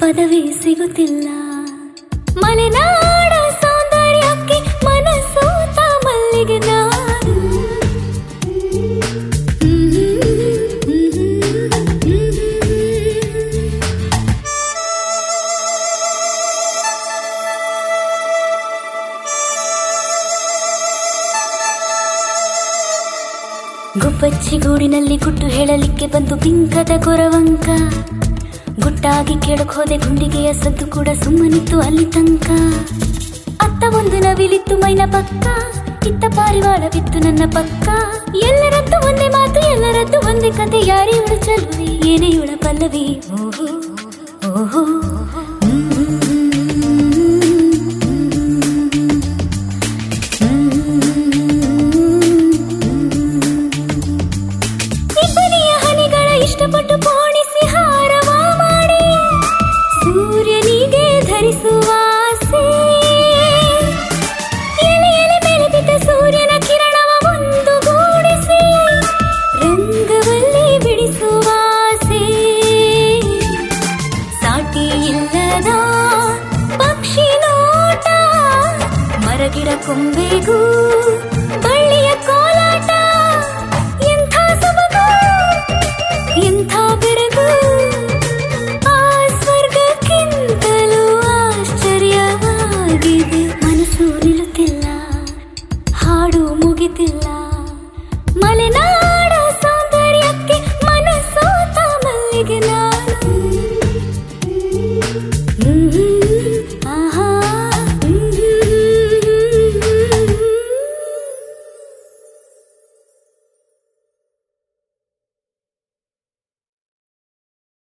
ಪದವೇ ಸಿಗುತ್ತಿಲ್ಲ. ಮಲೆನಾಡ ಸೌಂದರ್ಯಕ್ಕೆ ಮನಸೋತ ಮಲ್ಲಿಗೆ ನಾನು. ಗುಬ್ಬಚ್ಚಿ ಗೂಡಿನಲ್ಲಿ ಗುಟ್ಟು ಹೇಳಲಿಕ್ಕೆ ಬಂದು ಬಿಂಕದ ಗೊರವಂಕ. ಗುಟ್ಟಾಗಿ ಕೇಳಕ್ ಹೋದೆ ಗುಂಡಿಗೆಯ ಸದ್ದು ಕೂಡ ಸುಮ್ಮನಿತ್ತು ಅಲ್ಲಿ ತನಕ. ಅತ್ತ ಒಂದು ನವಿಲಿತ್ತು ಮೈನ ಪಕ್ಕ, ಇತ್ತ ಪಾರಿವಾಳವಿತ್ತು ನನ್ನ ಪಕ್ಕ. ಎಲ್ಲರದ್ದು ಒಂದೇ ಮಾತು, ಎಲ್ಲರದ್ದು ಒಂದೇ ಕತೆ. ಯಾರಿವಳು ಚಲುವೆ, ಏನೇ ಇವಳ ಪಲ್ಲವಿ. ಓಹೋ ಓಹೋ ಇಬ್ಬನಿಯ ಹನಿಗಳ ಇಷ್ಟಪಟ್ಟು ಪೋಣಿಸಿ ಹಾರವ ಮಾಡಿ ಸೂರ್ಯನಿಗೆ ಧರಿಸುವ ಆಸೆ. ಎಲೆ ಎಲೆ ಮೇಲೆ ಬಿದ್ದ ಸೂರ್ಯನ ಕಿರಣವ ಒಂದುಗೂಡಿಸಿ ರಂಗವಲ್ಲಿ ಬಿಡಿಸುವ ಆಸೆ. ಸಾಟಿ ಇಲ್ಲದ ಪಕ್ಷಿ ನೋಟ, ಮರಗಿಡ ಕೊಂಬೆಗೂ